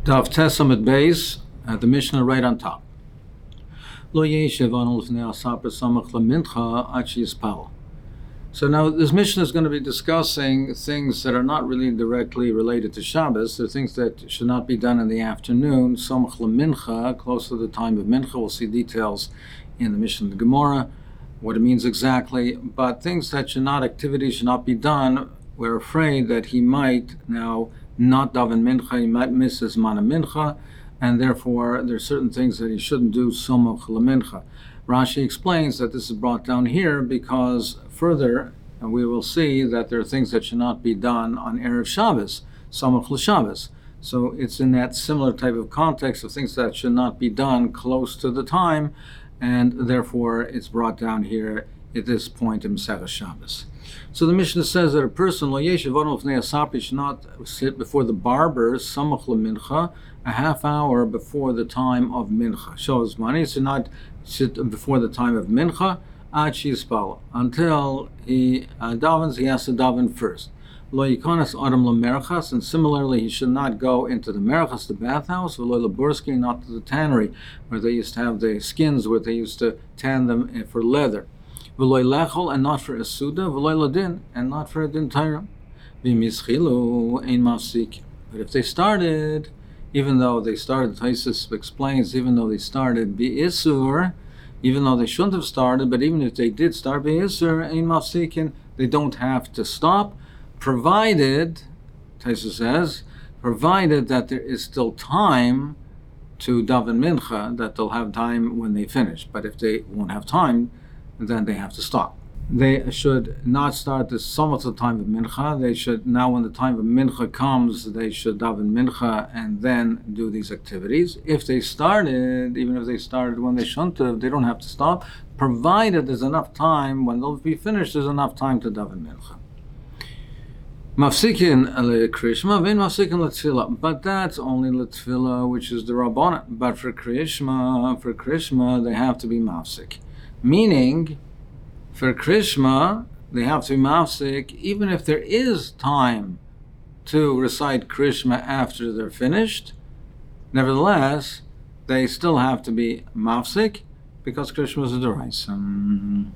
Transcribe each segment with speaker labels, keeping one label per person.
Speaker 1: Daf Tesamid Beis, the Mishnah right on top. Lo yeshiv anu lifnei asapar samach lemincha ad sheyispal. So now this Mishnah is going to be discussing things that are not really directly related to Shabbos. They're things that should not be done in the afternoon. Samach lemincha, close to the time of mincha. We'll see details in the Mishnah of the Gemara, what it means exactly. But things that activities should not be done. We're afraid that he might now not daven mincha, he might miss his mana mincha, and therefore there are certain things that he shouldn't do samach lemincha. Rashi explains that this is brought down here because further, and we will see that there are things that should not be done on Erev Shabbos, samach l'Shabbos. So it's in that similar type of context of things that should not be done close to the time, and therefore it's brought down here at this point in Masechah Shabbos. So the Mishnah says that a person lo yeshiv anu lifnei asapar should not sit before the barber samach lemincha, a half hour before the time of mincha. Shows money, should not sit before the time of mincha ad sheyispal, until he davens. He has to daven first. Lo yikanas adam lemerchas, and similarly he should not go into the merchas, the bathhouse, or lo leburski, not to the tannery where they used to have the skins, where they used to tan them for leather. V'loy lechol, and not for a suda, v'loy ladin, and not for a din Torah. V'mischilu ein mafsik. But if they started, even though they started, Taisus explains, even though they started bi'isur, even though they shouldn't have started, but even if they did start bi'isur, ein mafsikin, they don't have to stop, provided, Taisus says, provided that there is still time to daven mincha, that they'll have time when they finish. But if they won't have time, then they have to stop. They should not start the somewhat the time of mincha. They should, now when the time of mincha comes, they should daven mincha and then do these activities. If they started, even if they started when they shouldn't have, they don't have to stop, provided there's enough time, when they'll be finished, there's enough time to daven mincha. Mafsikin lekrishma, vein mafsikin letfila. But that's only letfila, which is the rabbanan. But for krishma, they have to be mafsik. Meaning, for Krishma, they have to be mafsik, even if there is time to recite Krishma after they're finished. Nevertheless, they still have to be mafsik, because Krishma is a deraisa.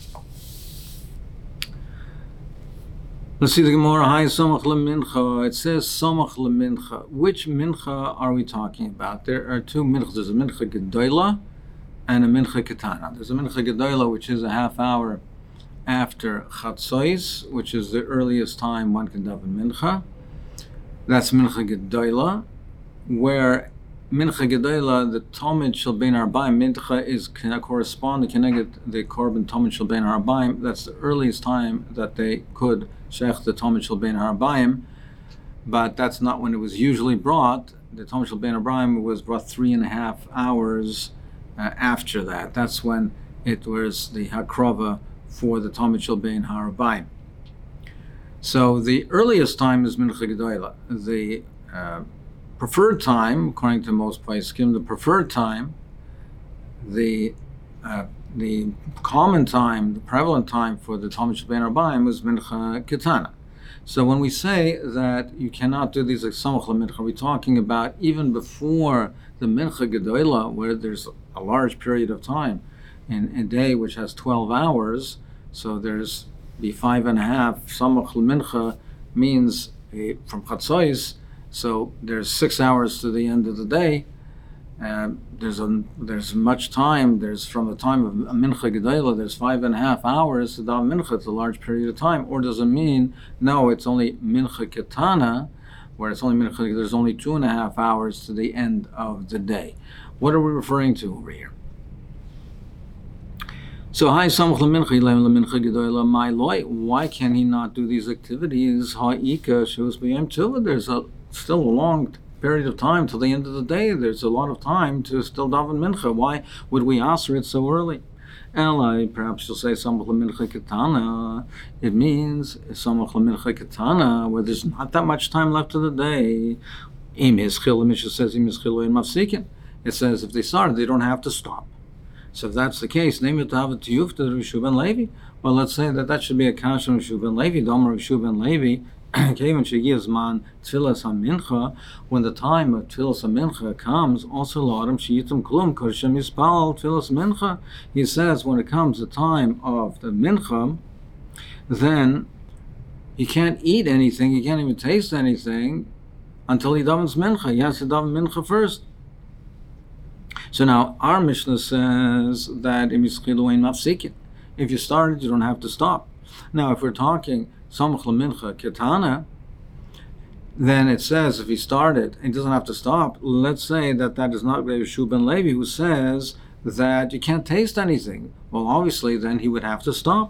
Speaker 1: Let's see the Gemara. Hi, samach lemincha. It says samach lemincha. Which mincha are we talking about? There are two minchas. There's a mincha gedola and a mincha ketana. There's a mincha gedola, which is a half hour after chatzois, which is the earliest time one can daven mincha. That's mincha gedola, where mincha gedola, the tomid shel bein arbaim, mincha is corresponding connected the korban tomid shel bein arbaim. That's the earliest time that they could shech the tomid shel bein arbaim, but that's not when it was usually brought. The tomid shel bein arbaim was brought 3.5 hours after that. That's when it was the hakrava for the tomid shel bein harabayim. So the earliest time is mincha gedola. The preferred time, according to most poskim, the preferred time, the common time, the prevalent time for the tomid shel bein harabayim was mincha ketana. So when we say that you cannot do these like samach lemincha, we're talking about even before the mincha gedola, where there's a large period of time in a day which has 12 hours. So there's the 5.5 samach lemincha means from chatzois. So there's 6 hours to the end of the day. There's much time. There's from the time of mincha gedola, there's 5.5 hours to daven mincha. It's a large period of time. Or does it mean no? It's only mincha ketana, where it's only mincha. There's only 2.5 hours to the end of the day. What are we referring to over here? So hi samach lemincha lemincha gedola my loy. Why can he not do these activities? Ha'ika shus b'yom tova. There's still a long period of time till the end of the day. There's a lot of time to still daven mincha. Why would we answer it so early? Eli, perhaps you'll say samach lemincha ketana. It means samach lemincha ketana, where there's not that much time left of the day. Im ischil, the Mishnah says im ischil ein mafsikin. It says if they started, they don't have to stop. So if that's the case, name it to have it to Yufta Rishu ben Levi. Well, let's say that should be a kasha of Rishu ben Levi. Domer Rishu ben Levi When the time of Tfilas HaMincha comes, also L'Adam Sheyitum Klum Korshem Yispal Tfilas Mincha. He says when it comes the time of the Mincha, then he can't eat anything, he can't even taste anything until he davens Mincha. He has to daven Mincha first. So now our Mishnah says that if you started, you don't have to stop. Now if we're talking Samach L'Mincha Ketana, then it says if he started, he doesn't have to stop. Let's say that is not Rabbi Yehoshua ben Levi, who says that you can't taste anything. Well, obviously, then he would have to stop.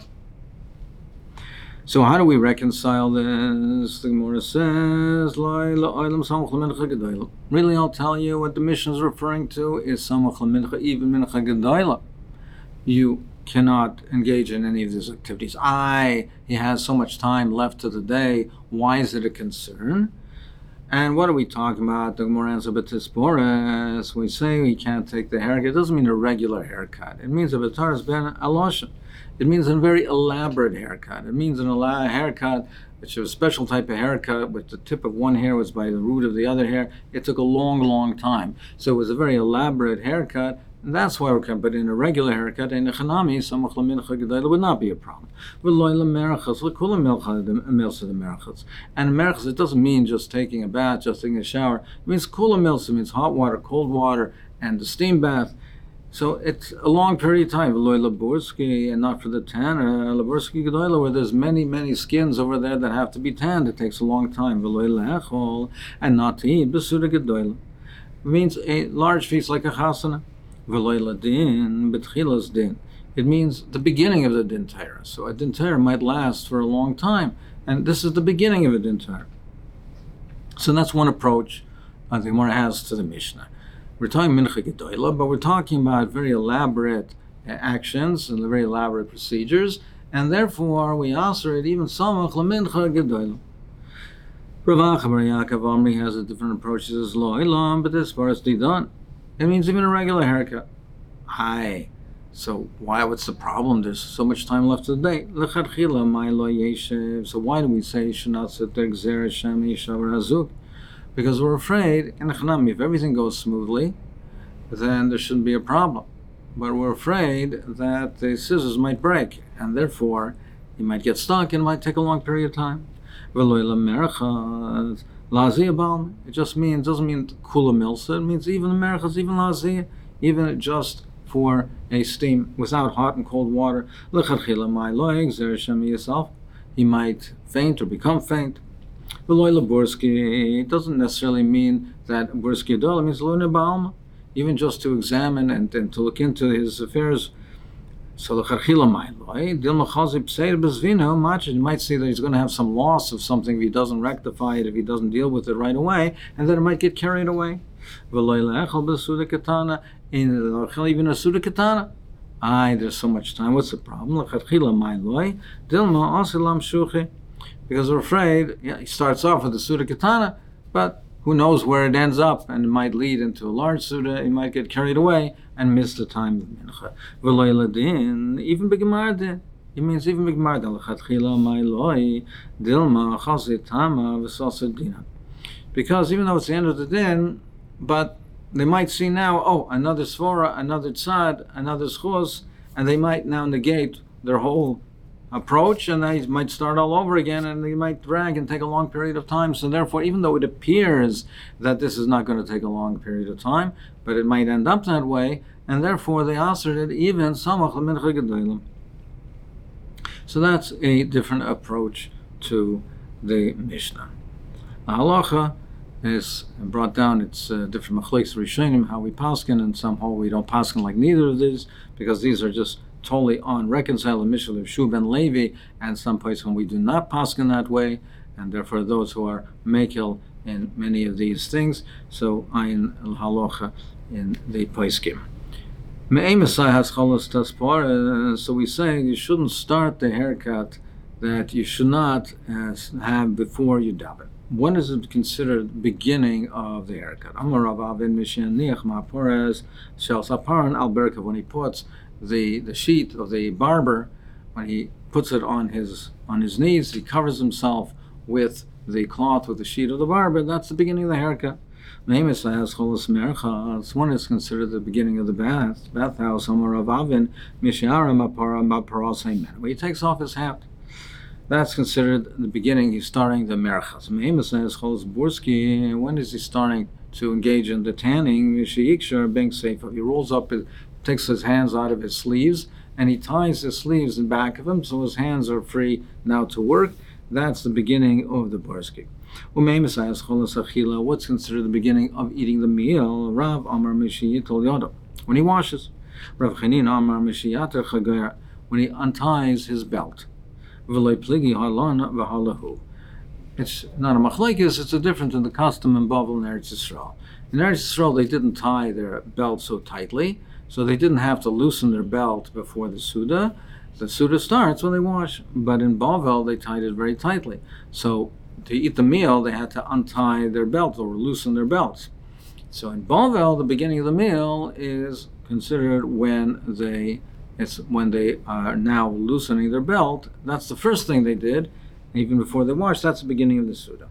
Speaker 1: So how do we reconcile this? The Gemara says, really, I'll tell you what the Mishnah is referring to is Samach L'Mincha, even Mincha Gedoyla. You cannot engage in any of these activities. He has so much time left to the day. Why is it a concern? And what are we talking about? The Gemara answers, B'tispores. We say we can't take the haircut. It doesn't mean a regular haircut. It means a B'taras ben aloshin. It means a very elaborate haircut. It means an haircut which is a special type of haircut, with the tip of one hair was by the root of the other hair. It took a long, long time. So it was a very elaborate haircut. And that's why we can, but in a regular haircut, in a chanami, Samach L'Mincha Gedoyla would not be a problem. And merachas, it doesn't mean just taking a bath, just taking a shower. It means kula milsa, means hot water, cold water, and the steam bath. So it's a long period of time. And not for the tanner. Labursky Gedoyla, where there's many, many skins over there that have to be tanned. It takes a long time. And not to eat. B'suda Gedoyla. It means a large feast like a chasana. It means the beginning of the din Torah. So a din Torah might last for a long time, and this is the beginning of a din Torah. So that's one approach the Gemara has to the Mishnah. We're talking Mincha Gedoyla, but we're talking about very elaborate actions and very elaborate procedures, and therefore we answer it even Samach L'Mincha Gedoyla. Rav Acha bar Yaakov Omri has a different approach. He says Lo Ilam, but as far as Didan, it means even a regular haircut. So what's the problem? There's so much time left of the day. So why do we say because we're afraid, in a chanami, if everything goes smoothly, then there shouldn't be a problem. But we're afraid that the scissors might break, and therefore you might get stuck and it might take a long period of time. It just means, doesn't mean kula milsa, it means even the merachas, even lazia, even just for a steam without hot and cold water. He might faint or become faint. It doesn't necessarily mean that Burski Gedoyla means Luna Baalma, even just to examine and to look into his affairs. So you might see that he's going to have some loss of something if he doesn't rectify it, if he doesn't deal with it right away, and then it might get carried away. Even a Suda Katana. There's so much time. What's the problem? Because we're afraid, he starts off with the Suda Katana, but who knows where it ends up, and it might lead into a large Suda, he might get carried away and miss the time of Mincha. Even B'Gemardin. It means even B'Gemardin. Because even though it's the end of the din, but they might see now, another Svara, another Tzad, another Schuz, and they might now negate their whole approach, and they might start all over again, and they might drag and take a long period of time. So therefore, even though it appears that this is not going to take a long period of time, but it might end up that way, and therefore they answered it even Samach L'Mincha Gedoyla. So that's a different approach to the Mishnah. The halacha is brought down. It's different machlokes rishonim how we paskin, and somehow we don't paskin like neither of these, because these are just totally unreconciled. The Mishnah of Yehoshua ben Levi, and some places when we do not paskin that way, and therefore those who are mekil in many of these things. So ayin halacha in the poskim. So we say you shouldn't start the haircut that you should not have before you daven. When is it considered the beginning of the haircut? When he puts the sheet of the barber, when he puts it on his knees, he covers himself with the cloth, with the sheet of the barber, that's the beginning of the haircut. One is considered the beginning of the bathhouse, where he takes off his hat. That's considered the beginning. He's starting the merchas. When is he starting to engage in the tanning? Being safe. He rolls up, takes his hands out of his sleeves, and he ties his sleeves in back of him, so his hands are free now to work. That's the beginning of the Borsky. What's considered the beginning of eating the meal? Rav Amar Mishiyat Tol Yadav. When he washes. Rav Chanin Amar Mishiyat Chagoyer. When he unties his belt. It's not a machlekes, it's a difference in the custom in Bavel and Eretz Yisrael. In Eretz Yisrael, they didn't tie their belt so tightly, so they didn't have to loosen their belt before the Suda. The Suda starts when they wash, but in Bavel, they tied it very tightly. So to eat the meal, they had to untie their belt or loosen their belts. So in Bavel, the beginning of the meal is considered when they are now loosening their belt. That's the first thing they did, even before they washed. That's the beginning of the Suda.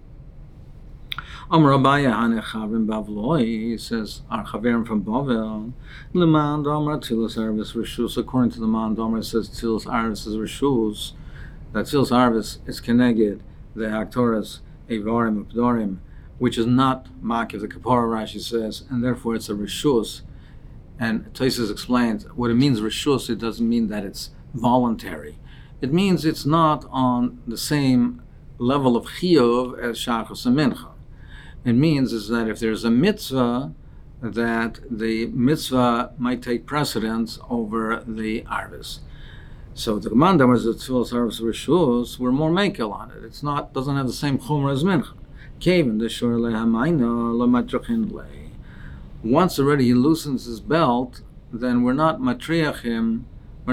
Speaker 1: Amar Abaya Hanechavim Bavloi, says our Chaverim from Bavel, Leman Damar Tilas Arvis Rishus. According to the Man Damar, it says Tilas Arvis is Rishus. That Tilas Arvis is Keneged the Haktoras Evarim Updorim, which is not Makiv the Kapara. Rashi says, and therefore it's a Rishus. And Tosfos explains what it means Rishus. It doesn't mean that it's voluntary. It means it's not on the same level of chiyuv as shachos and mincha. It means is that if there's a mitzvah, that the mitzvah might take precedence over the arvis. So the command was that tefillas arvis rishus were more mekel on it. It's not doesn't have the same chumrah as mincha. Kevin the shor lehamayna lematrachin le. Once already he loosens his belt, then we're not matriach him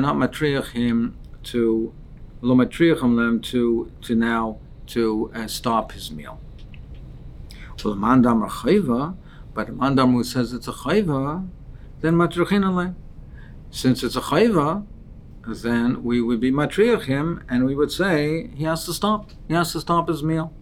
Speaker 1: to lo matriachim lem to now to stop his meal. Well, the mandam chayva, but the mandam who says it's a chayva, then matriachin alem. Since it's a chayva, then we would be matriach him, and we would say he has to stop. He has to stop his meal.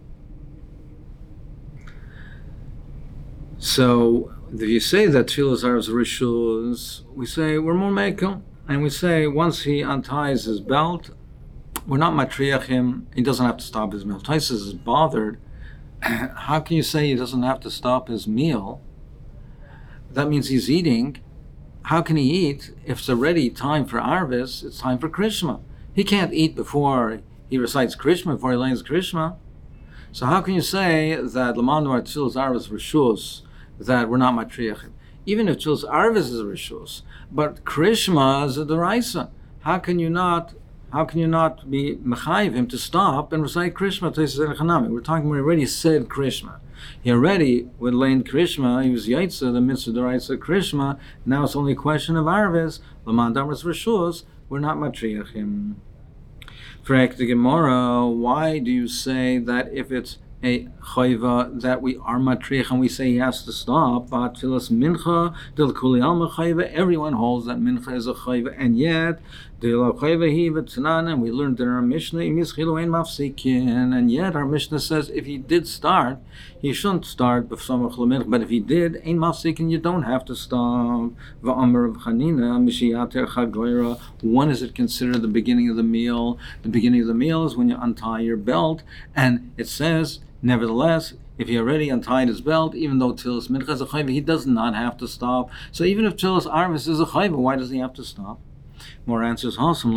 Speaker 1: So if you say that tefillas are rishus, we say we're more mekel, and we say once he unties his belt, we're not matriach him. He doesn't have to stop his meal. Tosfos is bothered. How can you say he doesn't have to stop his meal? That means he's eating. How can he eat if it's already time for Arvis? It's time for Krishma. He can't eat before he recites Krishma, before he learns Krishma. So how can you say that Lamanu Tefillas Arvis Rishus, that we're not matriachim? Even if Tefillas Arvis is a Rishus, but Krishma is a Deraisa. How can you not be mechayiv him to stop and recite Krishma? We're talking. We already said Krishma. He already would learn Krishma. He was yaitza the mitzvah deraisa Krishma. Now it's only a question of arvis. Laman damras rishus. We're not matriachim. Frek the Gemara. Why do you say that if it's a chayva that we are matriach and we say he has to stop? But tefillas mincha del kuli alma chayva. Everyone holds that mincha is a chayva, and yet del chayva he v'tanan. And we learned in our Mishnah imischilu ein mafsikin. And yet our Mishnah says if he did start, he shouldn't start b'samach lemincha. But if he did ein mafsikin, you don't have to stop. V'amar of Chanina mishiyater chagoira. When is it considered the beginning of the meal? The beginning of the meal is when you untie your belt, and it says, nevertheless, if he already untied his belt, even though Tefillas Mincha is a chayva, he does not have to stop. So even if Tefillas Arvis is a chayva, why does he have to stop? More answers.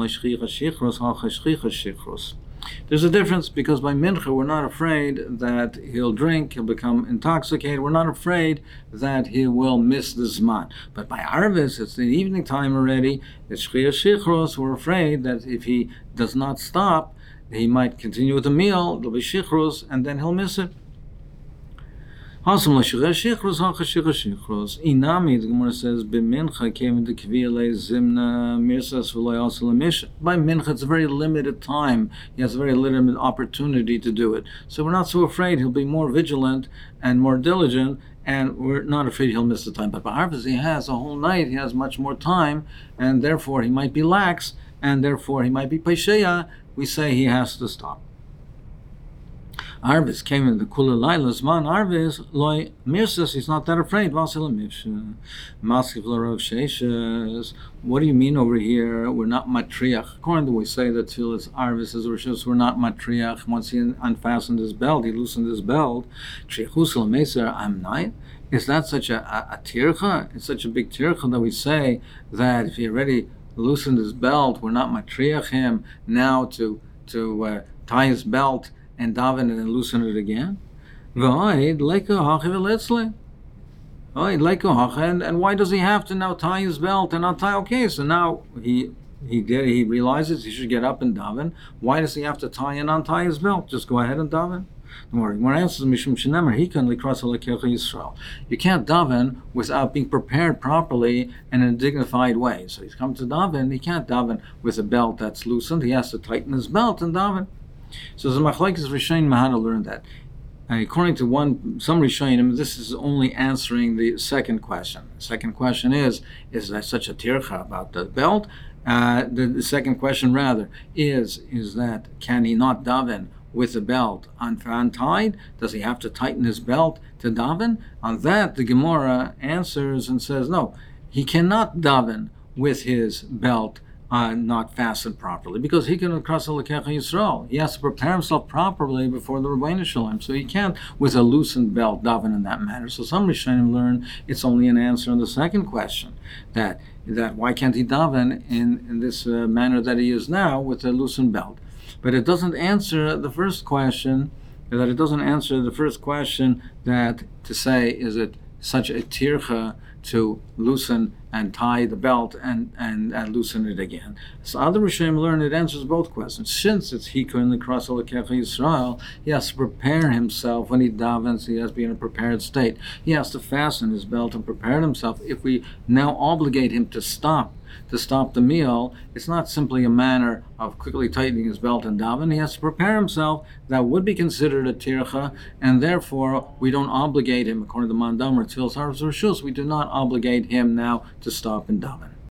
Speaker 1: There's a difference because by Mincha we're not afraid that he'll drink, he'll become intoxicated. We're not afraid that he will miss the Zman. But by Arvis, it's the evening time already. It's Shchiyas Shichros. We're afraid that if he does not stop, he might continue with the meal, there'll be shichros, and then he'll miss it. Inami, the Gemara says, B'mincha came into Kviyale Zimna Mirsas V'lay also Lamisha. By Mincha, it's a very limited time. He has a very limited opportunity to do it. So we're not so afraid. He'll be more vigilant and more diligent, and we're not afraid he'll miss the time. But by Arvis, he has a whole night. He has much more time, and therefore he might be lax, and therefore he might be Pesheya. We say he has to stop. Arvis came in the Kula Lailas man Arvis loy Mirsas, he's not that afraid. What do you mean over here? We're not matriach. According to we say that Tfilas Arvis is Rishus, we're not matriach. Once he unfastened his belt, he loosened his belt. Triachusel Meser Amnai. Is that such a tircha? It's such a big tircha that we say that if he already loosened his belt, we're not matriach him now to tie his belt and daven and then loosen it again. And why does he have to now tie his belt and not tie? Okay, so now he realizes he should get up and daven. Why does he have to tie and untie his belt? Just go ahead and daven. When answers Mishum Shenemer, he can likras Alekecha Yisrael. You can't daven without being prepared properly and in a dignified way. So he's come to daven. He can't daven with a belt that's loosened. He has to tighten his belt and daven. So the Machlokes Rishonim how to learn that. According to some Rishonim, this is only answering the second question. The second question is there such a tircha about the belt? The second question rather is that can he not daven with the belt untied? Does he have to tighten his belt to daven? On that, the Gemara answers and says, no, he cannot daven with his belt not fastened properly, because he can cross Alekecha Yisrael. He has to prepare himself properly before the Rebbeinu Shalom, so he can't, with a loosened belt, daven in that manner. So some Rishonim learn it's only an answer on the second question, that why can't he daven in this manner that he is now with a loosened belt? But it doesn't answer the first question, that to say, is it such a tircha to loosen and tie the belt and loosen it again? So other Rishonim learn it answers both questions. Since it's Hikar in the Cross Alekecha Yisrael, he has to prepare himself when he davens. He has to be in a prepared state. He has to fasten his belt and prepare himself. If we now obligate him to stop the meal, it's not simply a matter of quickly tightening his belt and daven. He has to prepare himself. That would be considered a tircha, and therefore we don't obligate him, according to Mandam or Tfilas Arvis Rishus, we do not obligate him now to stop and daven.